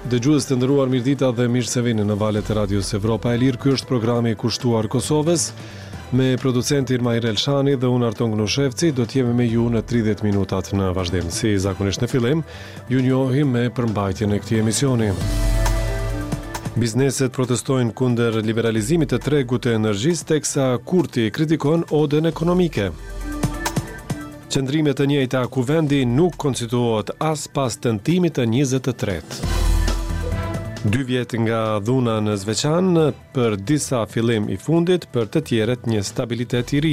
Dëgjues të nderuar, mirëdita dhe mirë se vini në valët e Radios Evropa e Lirë. Ky është programi i kushtuar Kosovës me producentin Majrel Shani dhe unë Arton Gnushevci. Do të jemi me ju në 30 minutat në vazhdim. Si zakonisht në fillim, ju njohim me përmbajtjen e këtij emisioni. Bizneset protestojnë kundër liberalizimit të tregut të energjisë, teksa Kurti kritikon odën ekonomike. Qëndrimet të njëjta kuvendi nuk konstituohet as pas tentimit të 23. 2 vjet nga dhuna në Zveçan, për disa fillim i fundit, për të tjerët një stabilitet i ri.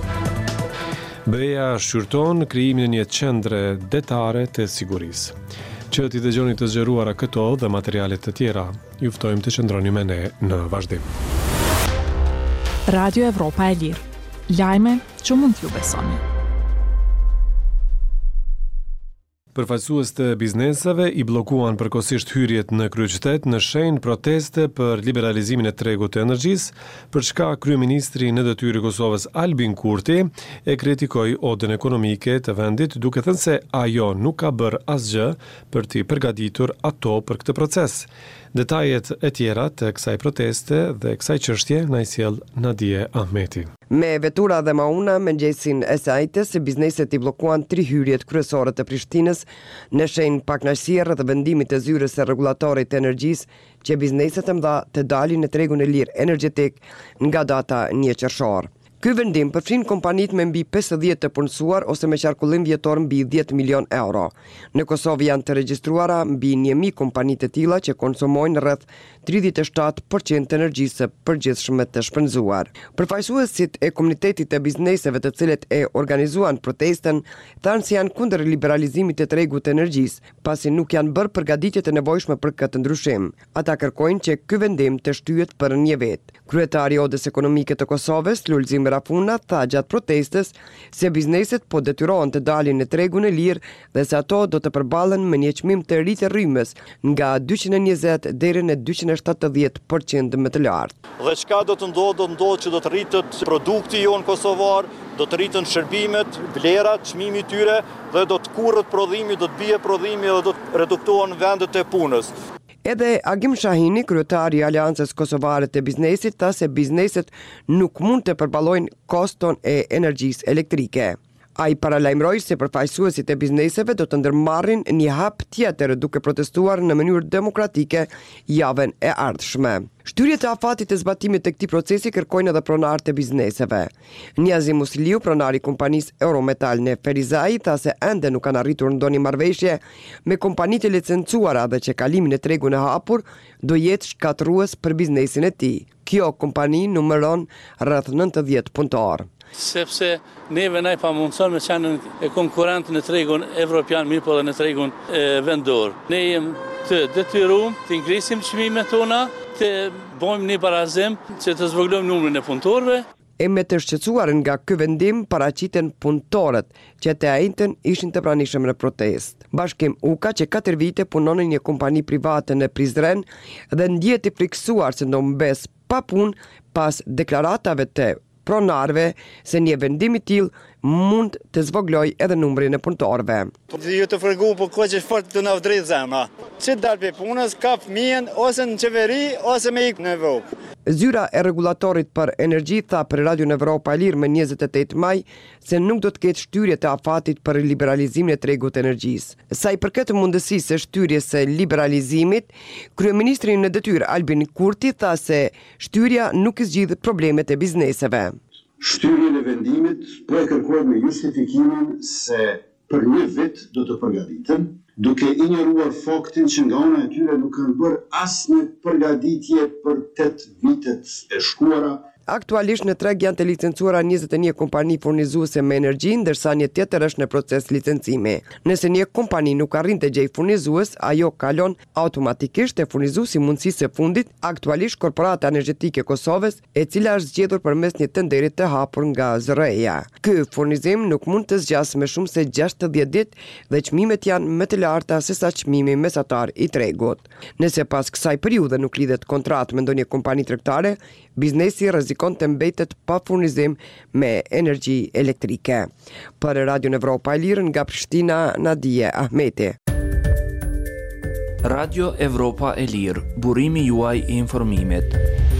BE-ja shqyrton krijimin e një qendre detare të sigurisë. Që t'i dëgjoni të zgjeruara këto dhe materialet të tjera, ju ftojmë të qëndroni me ne në vazhdim. Radio Evropa e Lirë. Lajme që mund t'ju besoni. Përfaqësues të bizneseve i bllokuan përkohësisht hyrjet në kryeqytet në shenjë proteste për liberalizimin e tregut të energjisë, për çka kryeministri në detyrë i Kosovës Albin Kurti e kritikoi odën ekonomike të vendit, duke thënë se ajo nuk ka bërë asgjë për t'i përgatitur ato për këtë proces. Detajet e tjera të kësaj proteste dhe kësaj çështje na i sjell Nadie Ahmeti. Me vetura dhe mauna, mëngjesin e sajtë se bizneset i blokuan 3 hyrjet kryesore të Prishtinës në shenjë pakënaqësie rreth vendimit të zyrës së rregullatorit të energjisë që bizneset e mëdha të dalin në tregun e lirë energjetik nga data 1 qershor. Ky vendim përfshin kompanitë me mbi 50 të punësuar ose me qarkullim vjetor mbi 10 milion euro. Në Kosovë janë të regjistruara mbi 1000 kompani të tilla që konsumojnë rreth 37% të energjisë së përgjithshme të shpenzuar. Përfaqësuesit e komunitetit të bizneseve të cilët e organizuan protestën thanë se janë kundër liberalizimit të tregut të energjisë, pasi nuk janë bërë përgatitjet e nevojshme për këtë ndryshim. Ata kërkojnë që ky vendim të shtyhet për një vit. Kryetari i Odës Ekonomike të Kosovës, Lulzim Rafuna, tha gjatë protestës se bizneset po detyrohen të dalin në tregun e lirë dhe se ato do të përballen me një çmim të ri të rrymës nga 220 deri në 270% më të lartë. Dhe çka do të ndodhë që do të rritet produkti jon kosovar, do të rriten shërbimet, vlerat, çmimi i tyre dhe do të kurrët prodhimi, do të bie prodhimi dhe do të reduktohen vendet e punës. Edhe Agim Shahini, kryetari i Aleancës Kosovare të Biznesit, tha se bizneset nuk mund të përballojnë koston e energjisë elektrike. Ai paralajmëroi se përfaqësuesit e bizneseve do të ndërmarrin një hap tjetër duke protestuar në mënyrë demokratike javën e ardhshme. Shtyrjet e afatit të zbatimit të këtij procesi kërkojnë edhe pronarët e bizneseve. Niazi Musliu, pronari i kompanisë Eurometal në Ferizaj, tha se ende nuk kanë arritur ndonjë marrëveshje me kompanitë e licencuara dhe që kalimi në tregun e hapur do jetë shkatërrues për biznesin e tij. Kjo kompani numëron rreth 90 punëtor. Sepse neve na i pamundson me qenë e konkurrent në tregun evropian, mirë po dhe në tregun vendor. Ne jemi të detyruar të ngrisim çmimet tona, të bëjmë një barazim që të zvogëlojmë numrin e punëtorëve. E me të shqetësuar nga ky vendim paraqiten punëtorët që të njëjtën ishin të pranishëm në protestë. Bashkim UKA që 4 vite punon në një kompani private në Prizren dhe ndjehet i friksuar se do mbes pa punë pas deklaratave të pronarëve se një vendim i tillë mund të zvogëloj edhe numrin e punëtorëve. Ju të fregu po ko që fort të na vdrit zemra. Që dal pe punës, ka fëmijën ose në qeveri ose me ikë në Evropë. Zyra e rregullatorit për energji tha për Radio Evropa e Lirë më 28 maj se nuk do të ketë shtyrje të afatit për liberalizimin e tregut të energjisë. Sa i përket mundësisë së shtyries së liberalizimit, kryeministri në detyrë Albin Kurti tha se shtyrja nuk i zgjidh problemet e bizneseve. Shtyrjen e vendimit po e kërkojnë me justifikimin se për një vit do të përgatiten, duke injoruar faktin që nga ana e tyre nuk kanë bërë asnjë përgatitje për 8 vitet e shkuara. Aktualisht në treg janë të licencuara 21 kompani furnizuese me energji, ndërsa një tjetër është në proces licencimi. Nëse një kompani nuk arrin të gjejë furnizues, ajo kalon automatikisht te furnizuesi mundësisë së fundit, aktualisht Korporata Energjetike e Kosovës, e cila është zgjedhur përmes një tenderi të hapur nga ZRE-ja. Ky furnizim nuk mund të zgjasë më shumë se 60 ditë dhe çmimet janë më të larta se sa çmimi mesatar i tregut. Nëse pas kësaj periudhe nuk lidhet kontratë me ndonjë kompani tregtare, biznesi rrezikon të mbetet pa furnizim me energji elektrike. Për Radio Evropa e Lirë nga Prishtina, Nadie Ahmeti. Radio Evropa e Lirë, burimi juaj I informimit.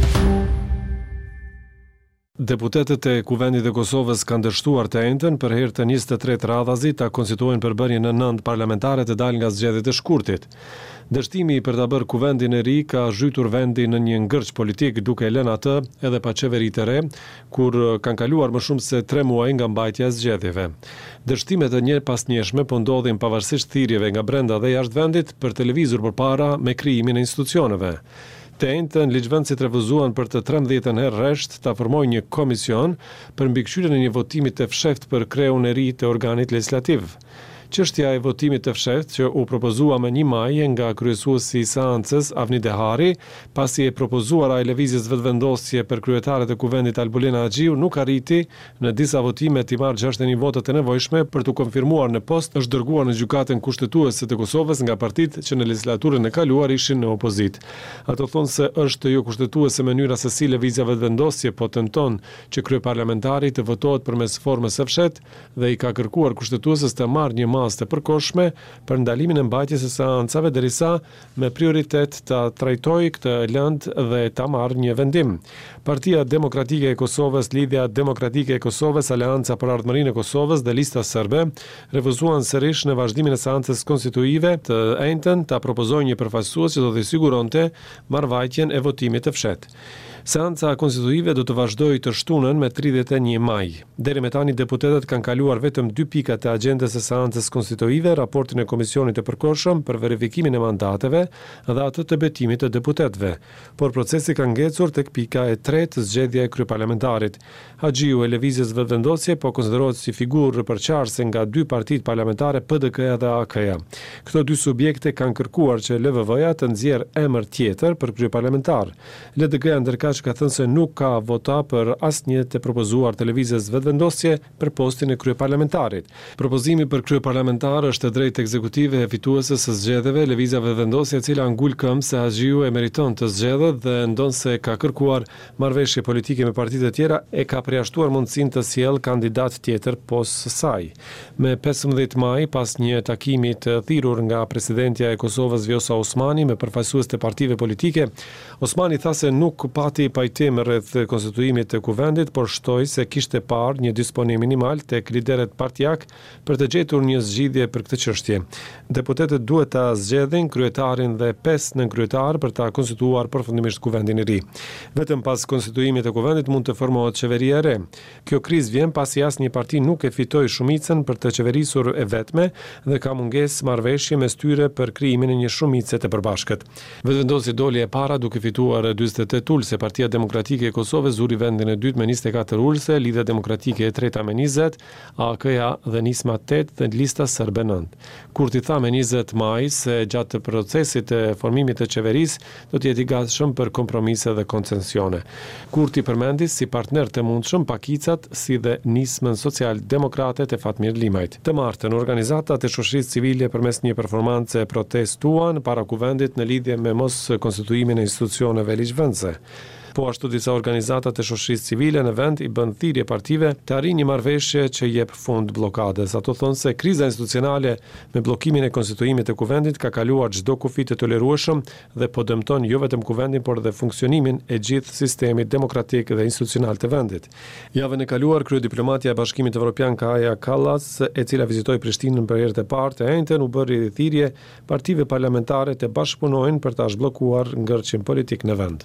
Deputetët e Kuvendit të Kosovës kanë dështuar të njëjtën për herë të 23 radhazi ta konstituojnë përbërjen në 9 parlamentare të dalë nga zgjedhjet e shkurtit. Dështimi për ta bërë kuvendin e ri ka zhytur vendin në një ngërç politik duke lënë atë edhe pa qeveri të re, kur kanë kaluar më shumë se 3 muaj nga mbajtja e zgjedhjeve. Dështimet e pasnjëshme po ndodhin pavarësisht thirrjeve nga brenda dhe jashtë vendit për të lëvizur përpara me krijimin e institucioneve. Të njëjtën ligjvendësit refuzuan për të 13 herë rresht ta formojnë një komision për mbikëqyrjen e një votimi të fshehtë për kreun e ri të organit legislativ. Çështja e votimit të fshehtë që u propozua më 1 maj nga kryesuesi I seancës Avni Dehari, pasi e propozuara e lëvizjes vetëvendosje për kryetarët e kuvendit Albulena Haxhiu, nuk arriti në disa votime të marrë 61 votat e nevojshme për të konfirmuar në post, është dërguar në gjykatën kushtetuese të Kosovës nga partitë që në legislaturën e kaluar ishin në opozitë. Ato thonë se është jo kushtetuese mënyra se si lëvizja vetëvendosje po tenton që kryeparlamentari të votohet përmes formës së fshehtë dhe I ka kërkuar kushtetueses të marrë një masë të përkohshme për ndalimin e mbajtjes së seancave derisa me prioritet ta trajtojë këtë lëndë dhe ta marrë një vendim. Partia Demokratike e Kosovës, Lidhja Demokratike e Kosovës, Aleanca për Ardhmërinë e Kosovës dhe Lista Serbe refuzuan sërish në vazhdimin e seancës konstituive të njëjtën ta propozojnë një përfaqësues që do të siguronte marrëvajtjen e votimit të fshehtë. Seanca konstituive do të vazhdojë të shtunën me 31 maj. Deri me tani deputetët kanë kaluar vetëm 2 pikat e agjendës së seancës konstituive, raportin e komisionit të përkohshëm për verifikimin e mandateve dhe atë të betimit të deputetëve. Por procesi ka ngecur tek pika e 3, zgjedhja e kryeparlamentarit. Haxhiu e lëvizjes vetëvendosje po konsiderohet si figurë përqarëse nga 2 partitë parlamentare PDK-ja dhe AK-ja. Këto 2 subjekte kanë kërkuar që LVV-ja të nxjerrë emër tjetër për kryeparlamentar. LDK-ja ndërkaq ka thënë se nuk ka vota për asnjë të propozuar të lëvizjes vetëvendosje për postin e kryeparlamentarit. Propozimi për kryeparlamentar është drejt ekzekutive e fituese së zgjedhjeve, lëvizja vetëvendosje e cila ngul këmbë se Haxhiu e meriton të zgjedhet dhe ndonse ka kërkuar marrëveshje politike me partitë e tjera, e ka përjashtuar mundësinë të sjellë kandidat tjetër pos saj. Me 15 maj, pas një takimi të thirrur nga presidentja e Kosovës Vjosa Osmani me përfaqësues të partive politike, Osmani tha se nuk pati pajtim rreth konstituimit të kuvendit, por shtoi se kishte parë një disponim minimal tek liderët partijak për të gjetur një zgjidhje për këtë çështje. Deputetët duhet ta zgjedhin kryetarin dhe 5 nënkryetar për ta konstituuar përfundimisht kuvendin e ri. Vetëm pas konstituimit të kuvendit mund të formohet qeveria e re. Kjo krizë vjen pasi asnjë parti nuk e fitoi shumicën për të qeverisur e vetme dhe ka mungesë marrëveshje mes tyre për krijimin e një shumice të përbashkët. Vetëvendosja doli e para duke fituar 48 ulse. Partia Demokratike e Kosovës zuri vendin e dytë me 24 ulse, Lidhja Demokratike e treta me 20, AK-ja dhe Nisma 8 dhe Lista Serbe 9. Kurti tha me 20 maj se gjatë procesit të formimit të qeverisë do të jetë I gatshëm për kompromise dhe konsensione. Kurti përmendi si partner të mundshëm pakicat si dhe Nismën Social-Demokrate të Fatmir Limajt. Të martën, organizatat e shoqërisë civile përmes një performance protestuan para kuvendit në lidhje me mos konstituimin e institucioneve ligjvendëse. Po ashtu disa organizata të shoqërisë civile në vend I bën thirrje partive të arrijnë një marrëveshje që jep fund bllokadës. Ato thonë se kriza institucionale me bllokimin e konstituimit të kuvendit ka kaluar çdo kufi të tolerueshëm dhe po dëmton jo vetëm kuvendin, por edhe funksionimin e gjithë sistemit demokratik dhe institucional të vendit. Javën e kaluar, kryediplomatja e Bashkimit Evropian Kaja Kallas, e cila vizitoi Prishtinën për herë të parë të njëjtën, u bëri thirrje partive parlamentare të bashkëpunojnë për ta zhbllokuar ngërçin politik në vend.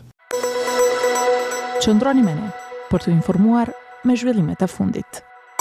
Qëndroni me ne për të informuar me zhvillimet e fundit.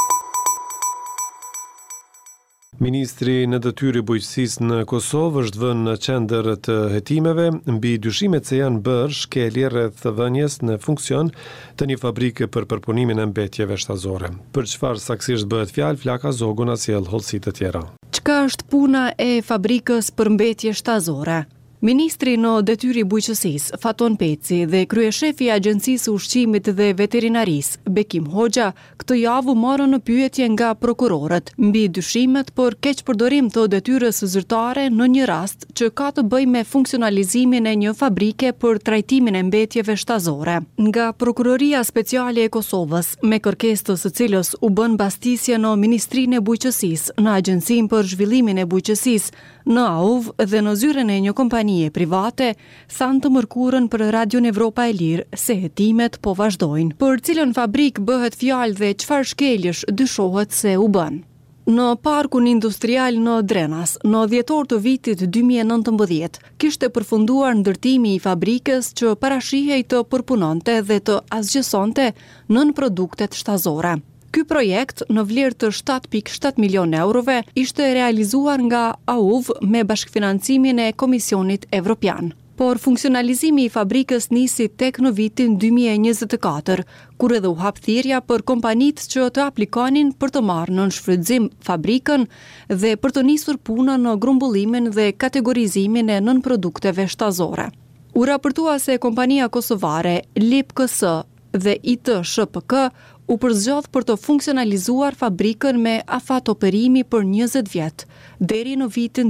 Ministri në detyrë bujqësisë në Kosovë është vënë në qendër të hetimeve mbi dyshimet se janë bërë shkelje rreth vënies në funksion të një fabrike për përpunimin e mbetjeve shtazore. Për çfarë saktësisht bëhet fjalë, Flaka Zogu na sjell hollësi të tjera. Çka është puna e fabrikës për mbetje shtazore? Ministri në detyri bujqësisë, Faton Peci, dhe kryeshefi i Agjencisë Ushqimit dhe Veterinarisë, Bekim Hoxha, këtë javë marrën në pyetje nga prokurorët mbi dyshimet për keqpërdorim të detyrës zyrtare në një rast që ka të bëjë me funksionalizimin e një fabrike për trajtimin e mbetjeve shtazore. Nga Prokuroria Speciale e Kosovës, me kërkesë të së cilës u bën mbastisje në Ministrinë e Bujqësisë, në Agjencinë për Zhvillimin e Bujqësisë, në AUV dhe në zyrën e një kompanie private, thanë të mërkurën për Radion Evropa e Lirë se hetimet po vazhdojnë. Për cilën fabrik bëhet fjalë dhe çfarë shkeljesh dyshohet se u bën? Në parkun industrial në Drenas, në dhjetor të vitit 2019, kishte përfunduar ndërtimi i fabrikës që parashihej të përpunonte dhe të asgjësonte nën produktet shtazore. Ky projekt në vlerë të 7.7 milion eurove ishte realizuar nga AUV me bashkëfinancimin e Komisionit Evropian. Por funksionalizimi i fabrikës nisi tek në vitin 2024, kur edhe u hap thirrja për kompanitë që të aplikonin për të marrë në shfrytëzim fabrikën dhe për të nisur punën në grumbullimin dhe kategorizimin e nënprodukteve shtazore. U raportua se kompania kosovare LIPKS dhe IT-SHPK u përzgjodh për të funksionalizuar fabrikën me afat operimi për 20 vjet, deri në vitin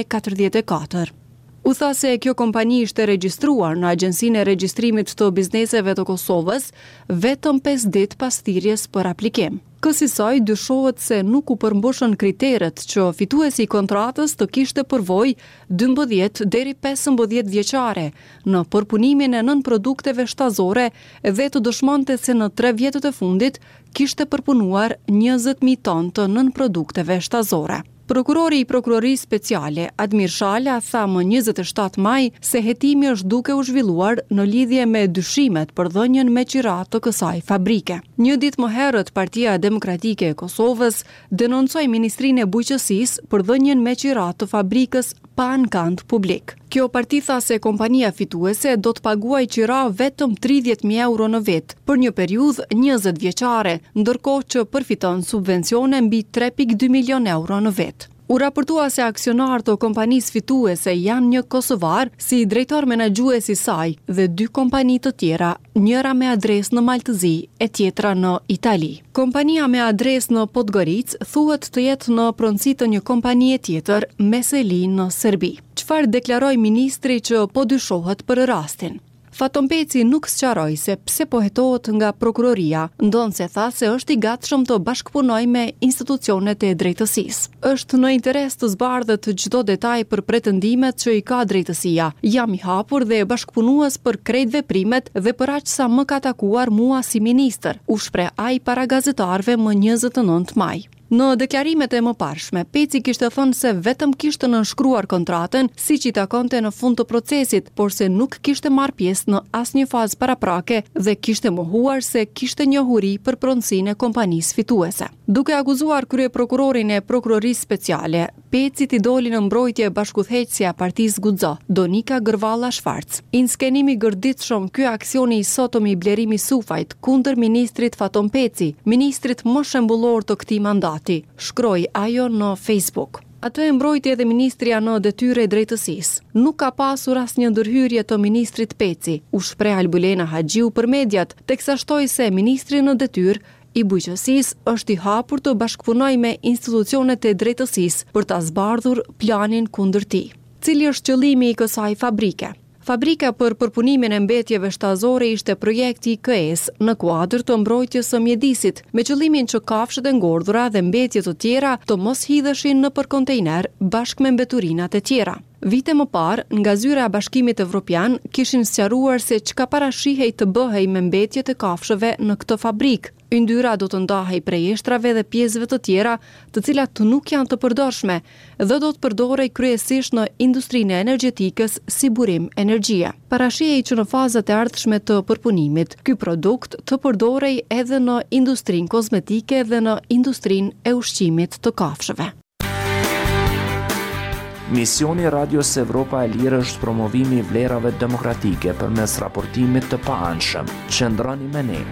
2044. U tha se kjo kompani ishte regjistruar në Agjencinë e Regjistrimit të Bizneseve të Kosovës vetëm 5 ditë pas thirrjes për aplikim. Kësaj dyshohet se nuk u përmbushën kriteret që fituesi i kontratës të kishte përvojë 12 deri 15 vjeçare në përpunimin e nënprodukteve shtazore dhe të dëshmonte se në 3 vjetët e fundit kishte përpunuar 20.000 tonë të nënprodukteve shtazore. Prokurori i Prokurorisë Speciale, Admir Shala, tha më 27 maj se hetimi është duke u zhvilluar në lidhje me dyshimet për dhënien me qirat të kësaj fabrike. Një ditë më herët, Partia Demokratike e Kosovës denoncoi Ministrinë e Bujqësisë për dhënien me qirat të fabrikës pa ankand publik. Kjo parti tha se kompania fituese do të paguajë qira vetëm 30.000 euro në vit për një periudhë 20 vjeçare, ndërkohë që përfiton subvencione mbi 3.2 milion euro në vit. U raportua se aksionar të kompanisë fituese janë një kosovar si drejtor menaxhues i saj dhe 2 kompani të tjera, njëra me adresë në Maltëzi e tjetra në Itali. Kompania me adresë në Podgorica thuhet të jetë në pronësi të një kompanie tjetër me seli në Serbi. Çfarë deklaroi ministri që po dyshohet për rastin? Faton Peci nuk sqaroi se pse po hetohet nga prokuroria, ndonse tha se është i gatshëm të bashkëpunojë me institucionet e drejtësisë. Është në interes të zbardhët çdo detaj për pretendimet që i ka drejtësia. Jam i hapur dhe bashkëpunues për krejt veprimet dhe për aq sa më ka takuar mua si ministër, u shpreh ai para gazetarëve më 29 maj. Në deklarimet e mëparshme, Peci kishte thënë se vetëm kishte nënshkruar kontratën siç i takonte në fund të procesit, por se nuk kishte marrë pjesë në asnjë fazë paraprake dhe kishte mohuar se kishte njohuri për pronësinë e kompanisë fituese. Duke akuzuar kryeprokurorin e Prokurorisë Speciale, Peci t'i doli në mbrojtje bashkëudhëheqësja Partisë Guxo, Donika Gërvalla Shvarc. In skenimi gërditshëm ky aksioni i sotëm i blerimi sufajt kundër ministrit Faton Peci, ministrit më shembullor të këtij mandati, shkroi ajo në Facebook. Atë e mbrojti edhe ministria në detyrë e drejtësisë. Nuk ka pasur asnjë ndërhyrje të ministrit Peci, u shpreh Albulena Haxhiu për mediat, teksa shtoi se ministri në detyrë i bujqësisë është i hapur të bashkëpunojë me institucionet e drejtësisë për ta zbardhur planin kundër tij. Cili është qëllimi i kësaj fabrike? Fabrika për përpunimin e mbetjeve shtazore ishte projekti i KS në kuadër të mbrojtjes së mjedisit, me qëllimin që kafshët e ngordhura dhe mbetje të tjera të mos hidheshin nëpër kontejner bashkë me mbeturinat e tjera. Vite më parë, nga zyra e Bashkimit Evropian kishin sqaruar se çka parashihej të bëhej me mbetjet e kafshëve në këtë fabrikë. Yndyra do të ndahej prej eshtrave dhe pjesëve të tjera, të cilat nuk janë të përdorshme dhe do të përdorej kryesisht në industrinë e energjetikës si burim energjie. Parashihej që në fazat e ardhshme të përpunimit, ky produkt të përdorej edhe në industrinë kozmetike dhe në industrinë e ushqimit të kafshëve. Misioni Radios Evropa e Lirë është promovimi i vlerave demokratike përmes raportimit të paanshëm. Qëndroni me ne.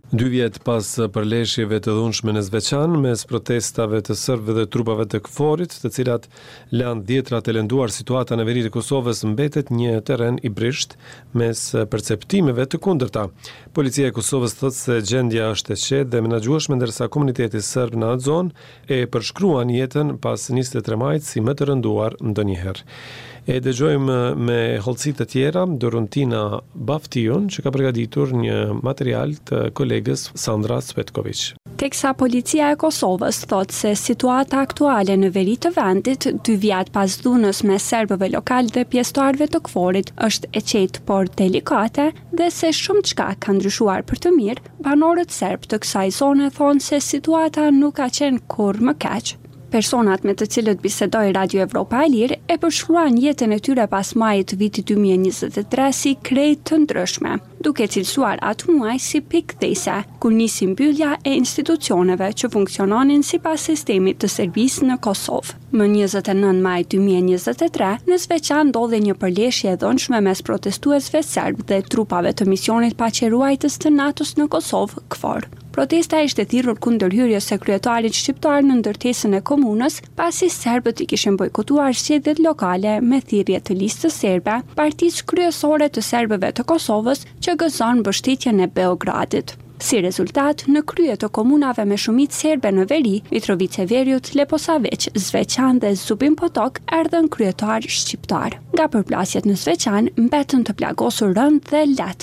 2 vjet pas përleshjeve të dhunshme në Zveçan, mes protestave të serbëve dhe trupave të KFOR-it, të cilat lanë dhjetra të lënduar situata në veri të Kosovës, mbetet një terren i brisht mes perceptimeve të kundërta. Policia e Kosovës thotë se gjendja është e qetë dhe menaxhueshme, ndërsa komuniteti serb në atë zonë e përshkruan jetën pas 23 majit si më të rënduar ndonjëherë. E dëgjojmë me hollësi të tjera Dorontina Baftion, që ka përgatitur një material të kolegës Sandra Cvetković. Teksa policia e Kosovës thotë se situata aktuale në veri të vendit, 2 vjet pas dhunës me serbëve lokal dhe pjesëtarëve të KFOR-it, është e qetë por delikate dhe se shumë çka ka ndryshuar për të mirë, banorët serb të kësaj zone thonë se situata nuk ka qenë kurrë më keq. Personat me të cilët bisedoi Radio Evropa e Lirë e përshkruan jetën e tyre pas majit të vitit 2023 si krejt të ndryshme, duke cilësuar atë muaj si pikëthese, kur nisi mbyllja e institucioneve që funksiononin sipas sistemit të serbisë në Kosovë. Më 29 maj 2023, në Zveçan ndodhi një përleshje e dhunshme mes protestuesve serb dhe trupave të misionit paqeruajtës të NATO-s në Kosovë, KFOR. Protesta ishte thirrur kundër hyrjes së kryetarit shqiptar në ndërtesën e komunës, pasi serbët i kishin bojkotuar zgjedhjet lokale me thirrje të listës serbe, partisë kryesore të serbëve të Kosovës, që gëzon mbështetjen e Beogradit. Si rezultat, në krye të komunave me shumicë serbe në veri, Mitrovica Veriut, Leposavić, Zveçan dhe Zubin Potok erdhën kryetar shqiptar. Nga përplasjet në Zveçan, mbetën të plagosur rënd dhe lehtë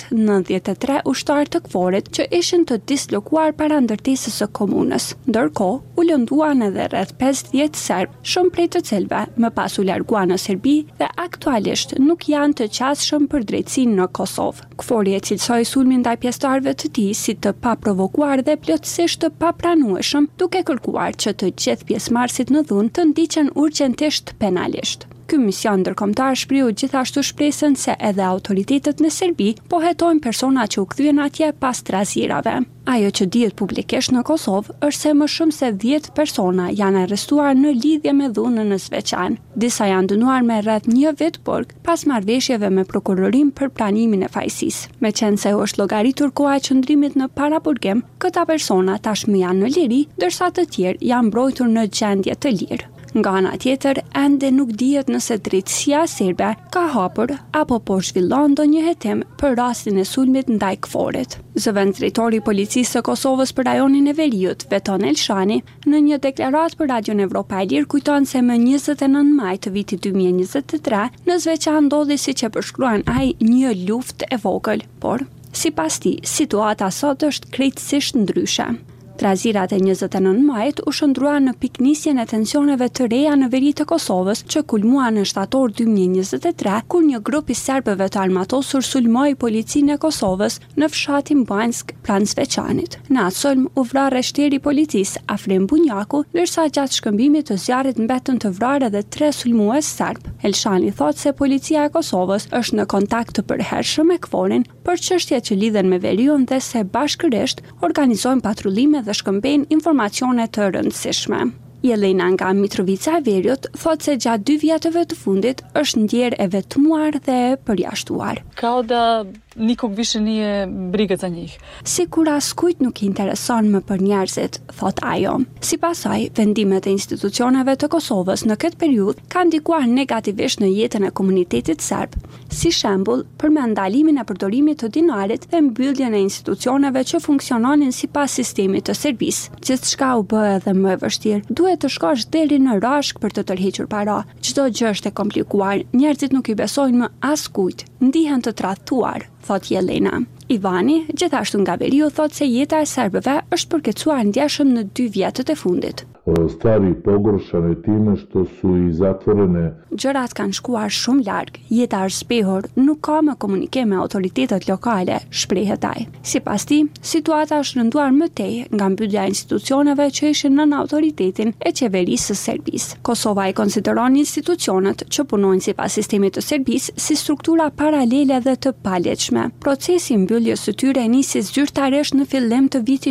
93 ushtar të KFOR-it që ishin të dislokuar para ndërtesës së komunës. Ndërkohë, u lënduan edhe rreth 50 serb, shumë prej të cilëve më pas u larguan në Serbi dhe aktualisht nuk janë të qasshëm për drejtësinë në Kosovë. KFOR-i e cilësoi sulmin ndaj pjesëtarëve të tij si të paprovokuar dhe plotësisht të papranueshëm, duke kërkuar që të gjithë pjesëmarrësit në dhunë të ndiqen urgjentisht penalisht. Ky mision ndërkombëtar shpriu gjithashtu shpresën se edhe autoritetet në Serbi po hetojnë persona që u kthyen atje pas trazirave. Ajo që dihet publikisht në Kosovë është se më shumë se 10 persona janë arrestuar në lidhje me dhunën në Zveçan. Disa janë dënuar me rreth 1 vit burg pas marrëveshjeve me prokurorin për pranimin e fajësisë. Meqense u është llogaritur koha e qëndrimit në paraburgim, këta persona tashmë janë në liri, ndërsa të tjerë janë mbrojtur në gjendje të lirë. Nga ana tjetër, ende nuk dihet nëse drejtësia serbe ka hapur apo po zhvillon ndonjë hetim për rastin e sulmit ndaj KFOR-it. Zëvendësdrejtori i policisë së Kosovës për rajonin e Veriut, Veton Elshani, në një deklaratë për Radion Evropa e Lirë kujton se më 29 maj të vitit 2023 në Zveçan ndodhi, siç e përshkruan ai, një luftë e vogël, por sipas tij, situata sot është krejtësisht ndryshe. Trazirat e 29 majit u shndruan në piknisjen e tensioneve të reja në veri të Kosovës, që kulmuan në shtator 2023, kur një grup i serbëve të armatosur sulmoi policinë e Kosovës në fshatin Banjsk pranë Zveçanit. Në atë sulm u vrar rreshteri i policisë Afrim Bunjaku, ndërsa gjatë shkëmbimit të zjarrit mbetën të vrarë edhe 3 sulmues serb. Elshani thotë se policia e Kosovës është në kontakt të përhershëm me KFOR-in për çështjet që lidhen me veriun dhe se bashkërisht organizojnë patrullime dhe shkëmbejnë informacione të rëndësishme. Jelena nga Mitrovica e Veriut thotë se gjatë 2 vjetëve të fundit është ndjerë e vetmuar dhe përjashtuar. Kao da nikog više nije briga za njih. Sikur askujt nuk i intereson më për njerëzit, thot ajo. Sipas saj, vendimet e institucioneve të Kosovës në këtë periudhë kanë ndikuar negativisht në jetën e komunitetit serb. Si shembull, përmend ndalimin e përdorimit të dinarit dhe mbylljen e institucioneve që funksiononin sipas sistemit të Serbisë. Gjithçka u bë edhe më e vështirë. Duhet të shkosh deri në rashk për të tërhequr para. Çdo gjë është e komplikuar. Njerëzit nuk i besojnë më askujt. Ndihen të tradhtuar, thot Jelena. Ivani, gjithashtu nga Veriu, thot se jeta e serbëve është përkecuar ndjeshëm në 2 vjetët e fundit. Stvari pogoršane time što su I zatvorene. Gjërat kanë shkuar shumë larg, jeta është zbehur, nuk ka më komunikim me autoritetet lokale, shprehet ai. Sipas tij, situata është rënduar më tej nga mbyllja e institucioneve që ishin nën autoritetin e qeverisë së Serbisë. Kosova I konsideron institucionet që punojnë sipas sistemit të Serbisë si struktura paralele dhe të palegjshme. Procesi I mbylljes së tyre nisi zyrtarisht në fillim të vitit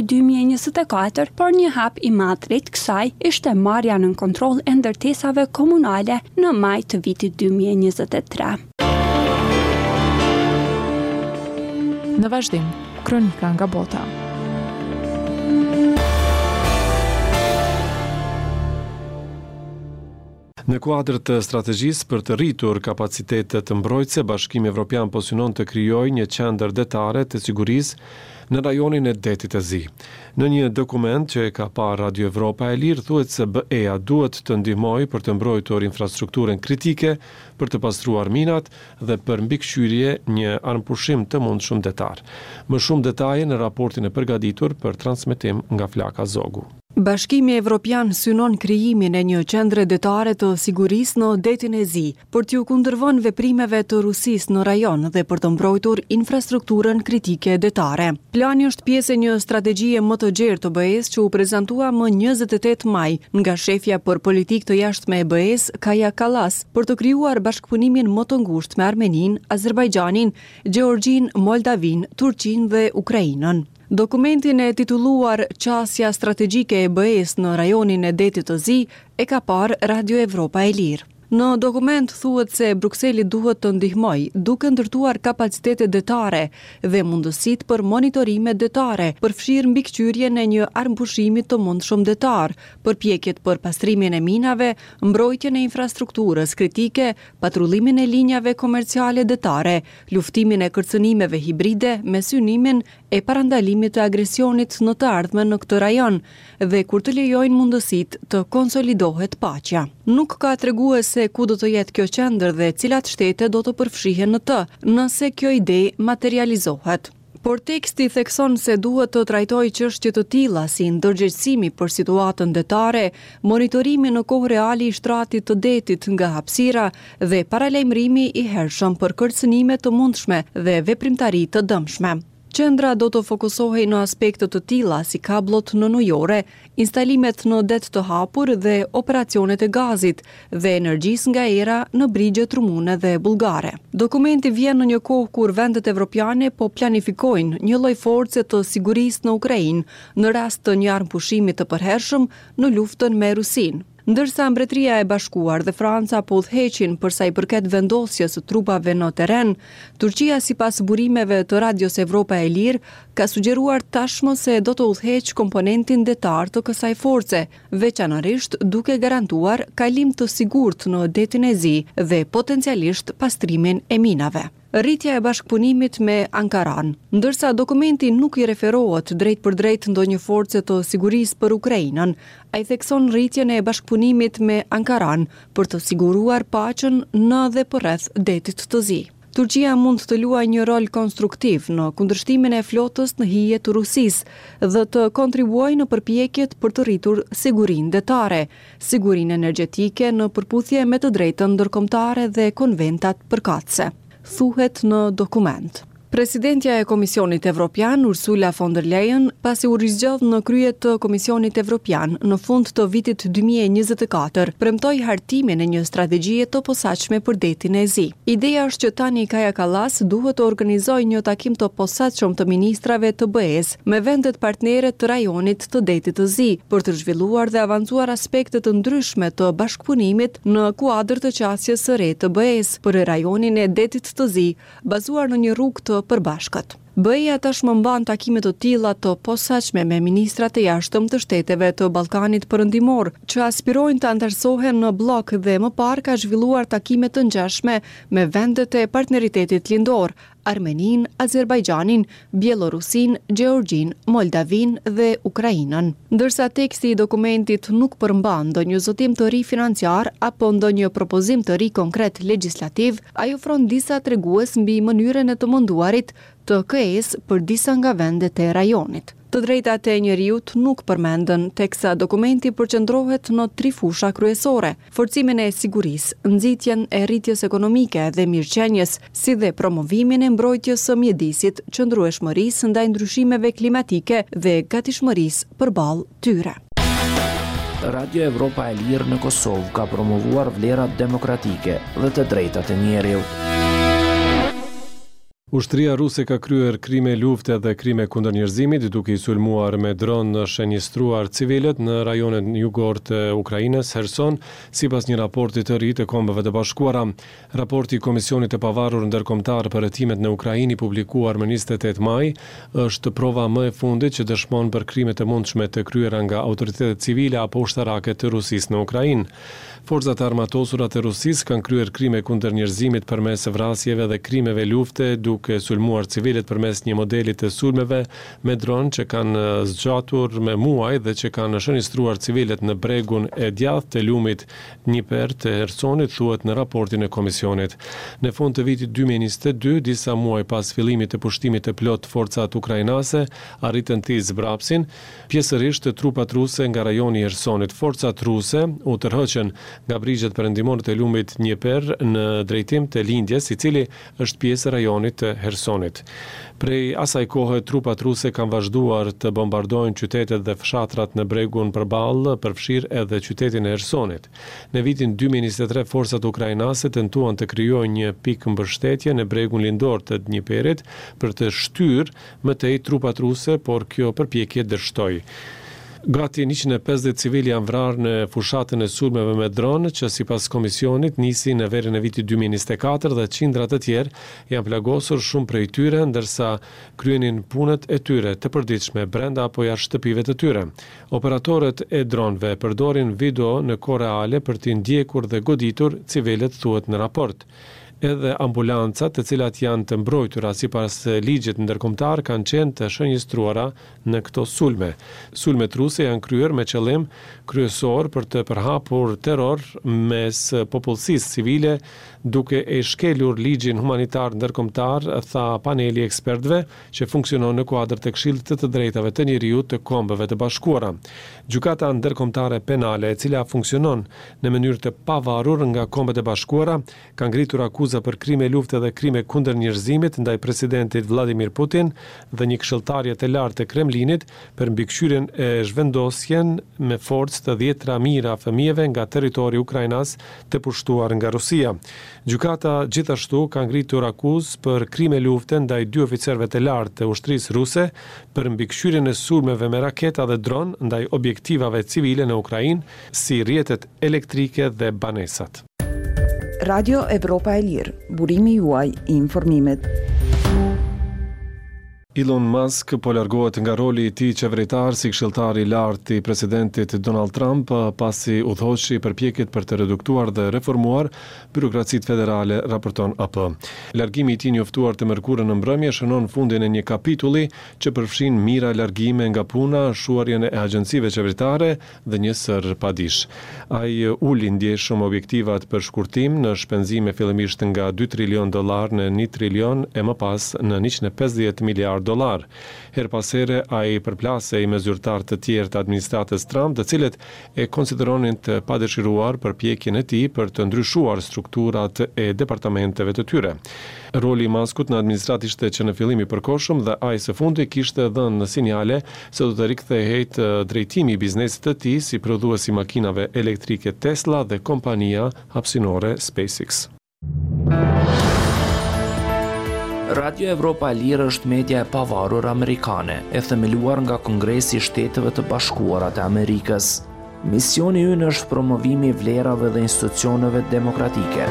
2024, por një hap I madh drejt kësaj ishte marrja nën kontroll e ndërtesave komunale në maj të vitit 2023. Në vazhdim, kronika nga bota. Në kuadër të strategjisë për të rritur kapacitetet mbrojtëse, Bashkimi Evropian po synon të krijojë një qendër detare të sigurisë në rajonin e Detit të Zi. Në një dokument që e ka parë Radio Evropa e Lirë, thuhet se BE-ja duhet të ndihmojë për të mbrojtur infrastrukturën kritike, për të pastruar minat dhe për mbikëqyrje një armëpushim të mundshëm detar. Më shumë detaje në raportin e përgatitur për transmetim nga Flaka Zogu. Bashkimi Evropian synon krijimin e një qendre detare të sigurisë në Detin e Zi, për t'ju kundërvënë veprimeve të Rusisë në rajon dhe për të mbrojtur infrastrukturën kritike detare. Plani është pjesë e një strategjie më të gjerë të BE-s që u prezantua më 28 maj nga shefja për politikë të jashtme e BE-s, Kaja Kallas, për të krijuar bashkëpunimin më të ngushtë me Armeninë, Azerbajxhanin, Gjeorgjinë, Moldavinë, Turqinë dhe Ukrainën. Dokumentin e titulluar Qasja strategjike e BE-s në rajonin e Detit të Zi e ka parë Radio Evropa e Lirë. Në dokument thuhet se Brukseli duhet të ndihmojë duke ndërtuar kapacitete detare dhe mundësitë për monitorime detare, përfshirë mbikëqyrjen e një armëpushimi të mundshëm detar, përpjekjet për pastrimin e minave, mbrojtjen e infrastrukturës kritike, patrullimin e linjave komerciale detare, luftimin e kërcënimeve hibride me synimin e parandalimit të agresionit në të ardhmen në këtë rajon dhe kur të lejojnë mundësitë të konsolidohet paqja. Nuk ka tregues se ku do të jetë kjo qendër dhe cilat shtete do të përfshihen në të, nëse kjo ide materializohet. Por teksti thekson se duhet të trajtojë çështje të tilla si ndërgjegjësimi për situatën detare, monitorimi në kohë reale i shtratit të detit nga hapësira dhe paralajmërimi i hershëm për kërcënime të mundshme dhe veprimtari të dëmshme. Qendra do të fokusohej në aspekte të tilla si kablot në ujore, instalimet në det të hapur dhe operacionet e gazit dhe energjisë nga era në brigjet rumune dhe bullgare. Dokumenti vjen në një kohë kur vendet evropiane po planifikojnë një lloj force të sigurisë në Ukrainë në rast të një armëpushimi të përhershëm në luftën me Rusinë. Ndërsa Mbretëria e Bashkuar dhe Franca po udhëheqin përsa i përket vendosjes së trupave në terren, Turqia sipas burimeve të Radios Evropa e Lirë ka sugjeruar tashmë se do të udhëheqë komponentin detar të kësaj force, veçanërisht duke garantuar kalim të sigurt në Detin e Zi dhe potencialisht pastrimin e minave. Rritja e bashkëpunimit me Ankaran. Ndërsa dokumenti nuk i referohet drejt për drejt ndonjë force të sigurisë për Ukrainën, ai thekson rritjen e bashkëpunimit me Ankaran për të siguruar paqen në dhe përreth Detit të Zi. Turqia mund të luajë një rol konstruktiv në kundërshtimin e flotës në hije të Rusisë dhe të kontribuojë në përpjekjet për të rritur sigurinë detare, sigurinë energjetike në përputhje me të drejtën ndërkombëtare dhe konventat përkatëse, thuhet në dokument. Presidentja e Komisionit Evropian, Ursula von der Leyen, pasi u rizgjodh në krye të Komisionit Evropian në fund të vitit 2024, premtoi hartimin e një strategjie të posaçme për Detin e Zi. Ideja është që tani Kaja Kallas duhet të organizojë një takim të posaçëm të ministrave të BE-s me vendet partnere të rajonit të Detit të Zi për të zhvilluar dhe avancuar aspekte të ndryshme të bashkëpunimit në kuadër të qasjes së re të BE-s për rajonin e Detit të Zi, bazuar në një rrugë të përbashkët. BE-ja tashmë mban takime të tilla të posaçme me ministrat e jashtëm të shteteve të Ballkanit Perëndimor, që aspirojnë të antarësohen në blok dhe më parë ka zhvilluar takime të ngjashme me vendet e partneritetit lindor, Armeninë, Azerbajxhanin, Bielorusin, Gjeorgjin, Moldavin dhe Ukrainën. Ndërsa teksti i dokumentit nuk përmban ndonjë zotim të ri financiar apo ndonjë propozim të ri konkret legjislativ, ai ofron disa tregues mbi mënyrën e të munduarit të KE-s për disa nga vendet e rajonit. Të drejtat e njeriut nuk përmenden, teksa dokumenti përqendrohet në 3 fusha kryesore: forcimin e sigurisë, nxitjen e rritjes ekonomike dhe mirëqenies, si dhe promovimin e mbrojtjes së mjedisit, qëndrueshmërisë ndaj ndryshimeve klimatike dhe gatishmërisë përballë tyre. Radio Evropa e Lirë në Kosovë ka promovuar vlerat demokratike dhe të drejtat e njeriut. Ushtria ruse ka kryer krime lufte dhe krime kundër njerëzimit duke i sulmuar me dron në shenjistruar civilët në rajonet jugor të Ukrainës, Kherson, sipas një raporti të ri të Kombeve të Bashkuara. Raporti i Komisionit të Pavarur Ndërkombëtar për Hetimet në Ukrainë i publikuar më 28 maj është prova më e fundit që dëshmon për krime të mundshme të kryera nga autoritetet civile apo ushtarake të Rusisë në Ukrainë. Forcat armatosura të Rusisë kanë kryer krime kundër njerëzimit përmes vrasjeve dhe krimeve lufte duke sulmuar civilët përmes një modeli të sulmeve me dron që kanë zgjatur me muaj dhe që kanë shënistruar civilët në bregun e djathtë të lumit Dniper të Hersonit, thuhet në raportin e komisionit. Në fund të vitit 2022, disa muaj pas fillimit të pushtimit të plot, forcat ukrainase arritën të zbrapsin pjesërisht të trupat ruse nga rajoni i Hersonit. Forcat ruse u tërhoqën nga brigjet perëndimore të lumit Dniper në drejtim të lindjes, i cili është pjesë e rajonit të Hersonit. Prej asaj kohe, trupat ruse kanë vazhduar të bombardojnë qytetet dhe fshatrat në bregun përballë, përfshirë edhe qytetin e Hersonit. Në vitin 2023, forcat ukrainase tentuan të krijojnë një pikë mbështetje në bregun lindor të Dniperit për të shtyrë më tej trupat ruse, por kjo përpjekje dështoi. Gati 150 civil janë vrarë në fushatën e sulmeve me dron që sipas komisionit nisi në verën e vitit 2024 dhe qindra të tjerë janë plagosur, shumë prej tyre ndërsa kryenin punët e tyre të përditshme brenda apo jashtë shtëpive të tyre. Operatorët e dronëve përdorin video në kohë reale për të ndjekur dhe goditur civilët, thuhet në raport. Edhe ambulancat, të cilat janë të mbrojtura sipas ligjit ndërkombëtar, kanë qenë të shënjestruara në këto sulme. Sulmet ruse janë kryer me qëllim kryesor për të përhapur terror mes popullsisë civile, duke e shkelur ligjin humanitar ndërkombëtar, tha paneli ekspertëve që funksionon në kuadër të Këshillit të Drejtave të Njerëzit të Kombeve të Bashkuara. Gjykata ndërkombëtare penale, e cila funksionon në mënyrë të pavarur nga Kombet e Bashkuara, ka ngritur akuza për krime lufte dhe krime kundër njerëzimit ndaj presidentit Vladimir Putin dhe një këshilltarje të lartë të Kremlinit për mbikëqyrjen e zhvendosjen me forcë të 10 mijëra fëmijëve nga territori ukrainas të pushtuar nga Rusia. Gjykata gjithashtu ka ngritur akuzë për krime lufte ndaj 2 oficerëve të lartë të ushtrisë ruse për mbikëqyrjen e sulmeve me raketa dhe dron ndaj objektivave civile në Ukrainë, si rrjetet elektrike dhe banesat. Radio Evropa e Lirë, burimi juaj i informimit. Elon Musk po largohet nga roli i tij qeveritar si këshilltar i lartë i presidentit Donald Trump pasi udhëhoqi përpjekjet për të reduktuar dhe reformuar byrokracitë federale, raporton AP. Largimi i tij njoftuar të mërkurën në mbrëmje shënon fundin e një kapitulli që përfshin mira largime nga puna, shuarjen e agjencive qeveritare dhe një sër padish. Ai uli ndjeshëm objektivat për shkurtim në shpenzime fillimisht nga $2 trilion në $1 trilion e më pas në $150 miliard. Her pas here ai përplasej me zyrtar të tjerë të administratës Trump, të cilët e konsideronin të padëshiruar përpjekjen e tij për të ndryshuar strukturat e departamenteve të tyre. Roli i Muskut në administratë ishte që në fillim i përkohshëm dhe ai së fundi kishte dhënë sinjale se do të rikthehej drejtimi i biznesit të tij si prodhuesi makinave elektrike Tesla dhe kompania hapësinore SpaceX. Radio Evropa e Lirë është media e pavarur amerikane, e themeluar nga Kongresi i Shteteve të Bashkuara të Amerikës. Misioni ynë është promovimi i vlerave dhe institucioneve demokratike.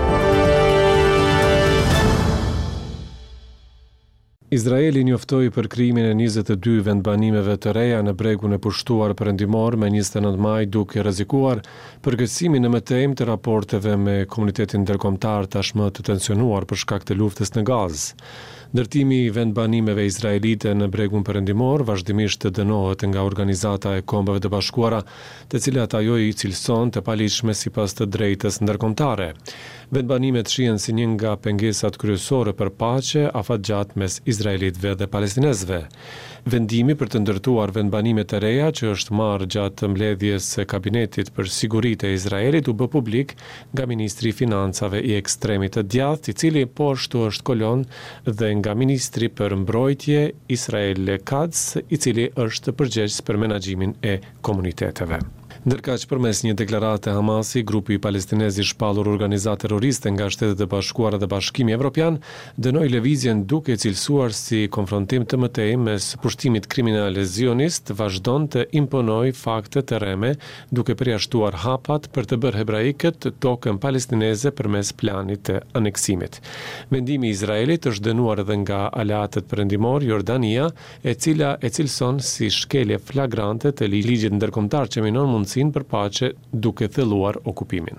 Izraeli njoftoi për krijimin e 22 vendbanimeve të reja në bregun e pushtuar perëndimor me 29 maj, duke rrezikuar përgësimin në mëtejmë të raporteve me komunitetin ndërkombëtar tashmë të tensionuar për shkak të luftës në Gazë. Ndërtimi i vendbanimeve izraelite në bregun perëndimor vazhdimisht dënohet nga Organizata e Kombeve të Bashkuara, të cilat ajo i cilëson të paligjshme sipas të drejtës ndërkombëtare. Vendbanimet shihen si një nga pengesat kryesore për paqe afatgjatë mes izraelitëve dhe palestinezëve. Vendimi për të ndërtuar vendbanime të reja që është marrë gjatë mbledhjes së kabinetit për siguritë e Izraelit u bë publik nga ministri i financave i ekstremit të djathtë, i cili po ashtu është kolon dhe nga ministri për mbrojtje Israel Katz, i cili është përgjegjës për menaxhimin e komuniteteve. Ndërkaq përmes një deklarate Hamasi, grupi palestinez i shpallur organizatë terroriste nga Shtetet e Bashkuara dhe Bashkimi Evropian, dënoi lëvizjen duke cilësuar si konfrontim të mëtej mes pushtimit kriminal zionist, vazhdon të imponoj fakte të rreme duke përjashtuar hapat për të bërë hebraikët tokën palestineze përmes planit të aneksimit. Vendimi i Izraelit është dënuar edhe nga aleatët perëndimor Jordania, e cila e cilëson si shkelje flagrante të ligjit ndërkombëtar që minon mundësinë për paqe duke thelluar okupimin.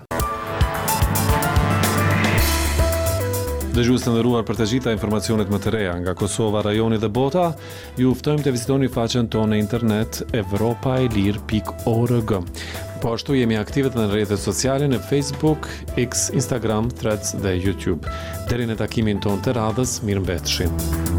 Dëgjues të nderuar, për të gjitha informacionet më të reja nga Kosova, rajoni dhe bota, ju ftojmë të vizitoni faqen tonë në internet evropaelir.org. Po ashtu jemi aktive në rrjetet sociale në Facebook, X, Instagram, Threads dhe YouTube. Deri në takimin tonë të radhës, mirëmbëfshim.